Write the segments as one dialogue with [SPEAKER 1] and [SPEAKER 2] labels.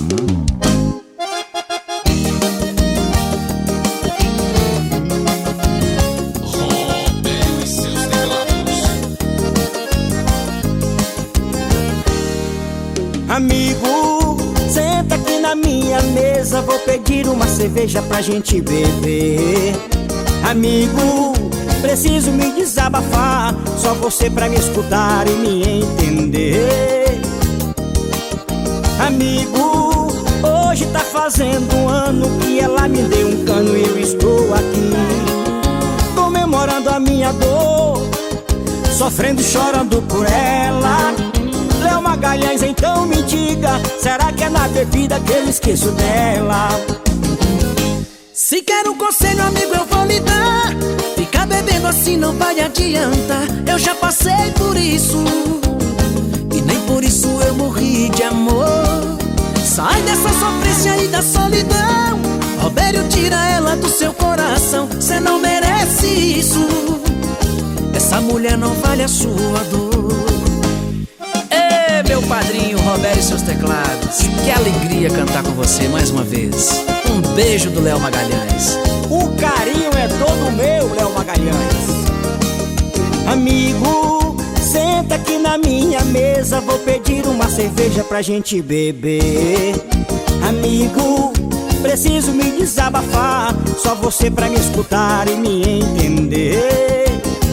[SPEAKER 1] Roberto e seus teclados.
[SPEAKER 2] Amigo, senta aqui na minha mesa, vou pedir uma cerveja pra gente beber. Amigo, preciso me desabafar, só você pra me escutar e me entender. Amigo, hoje tá fazendo um ano que ela me deu um cano e eu estou aqui comemorando a minha dor, sofrendo e chorando por ela. Léo Magalhães, então me diga, será que é na bebida que eu esqueço dela?
[SPEAKER 3] Se quer um conselho, amigo, eu vou lhe dar. Ficar bebendo assim não vai adiantar. Eu já passei por isso e nem por isso eu morri de amor. Sai dessa sofrência e da solidão. Robério, tira ela do seu coração. Cê não merece isso. Essa mulher não vale a sua dor.
[SPEAKER 4] Meu padrinho Roberto e seus teclados, que alegria cantar com você mais uma vez. Um beijo do Léo Magalhães.
[SPEAKER 2] O carinho é todo meu, Léo Magalhães. Amigo, senta aqui na minha mesa, vou pedir uma cerveja pra gente beber. Amigo, preciso me desabafar, só você pra me escutar e me entender.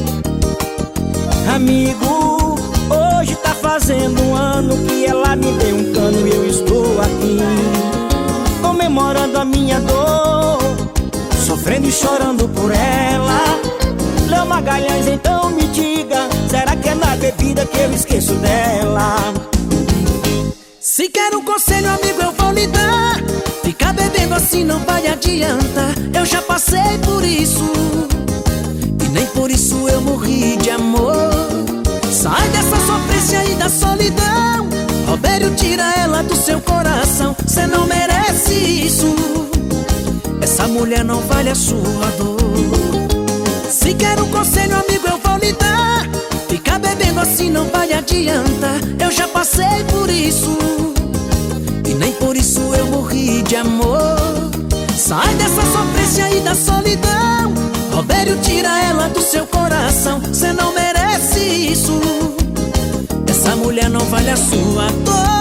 [SPEAKER 2] Amigo, hoje tá fazendo um ano que ela me deu um cano e eu estou aqui comemorando a minha dor, sofrendo e chorando por ela. Léo Magalhães, então me diga, será que é na bebida que eu esqueço dela?
[SPEAKER 3] Se quer um conselho, amigo, eu vou lhe dar. Ficar bebendo assim não vai adiantar. Eu já passei por isso e nem por isso eu morri de amor. Sai dessa sofrência e da solidão. Robério, tira ela do seu coração. Cê não merece isso. Essa mulher não vale a sua dor. Se quer um conselho, amigo, eu vou lhe dar. Ficar bebendo assim não vai adiantar. Eu já passei por isso e nem por isso eu morri de amor. Sai dessa sofrência e da solidão. Robério, tira ela do seu coração. Cê não merece isso. Essa mulher não vale a sua dor.